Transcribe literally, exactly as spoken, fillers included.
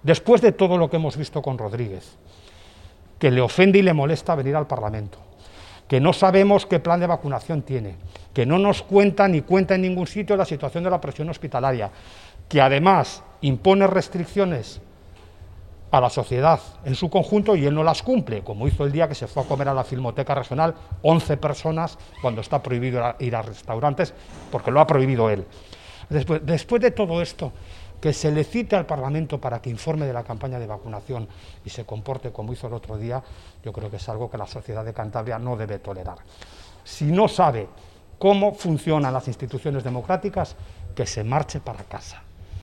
después de todo lo que hemos visto con Rodríguez, que le ofende y le molesta venir al Parlamento, que no sabemos qué plan de vacunación tiene, que no nos cuenta ni cuenta en ningún sitio la situación de la presión hospitalaria, que además impone restricciones a la sociedad en su conjunto y él no las cumple, como hizo el día que se fue a comer a la Filmoteca Regional once personas cuando está prohibido ir a restaurantes, porque lo ha prohibido él. Después, después de todo esto, que se le cite al Parlamento para que informe de la campaña de vacunación y se comporte como hizo el otro día, yo creo que es algo que la sociedad de Cantabria no debe tolerar. Si no sabe cómo funcionan las instituciones democráticas, que se marche para casa.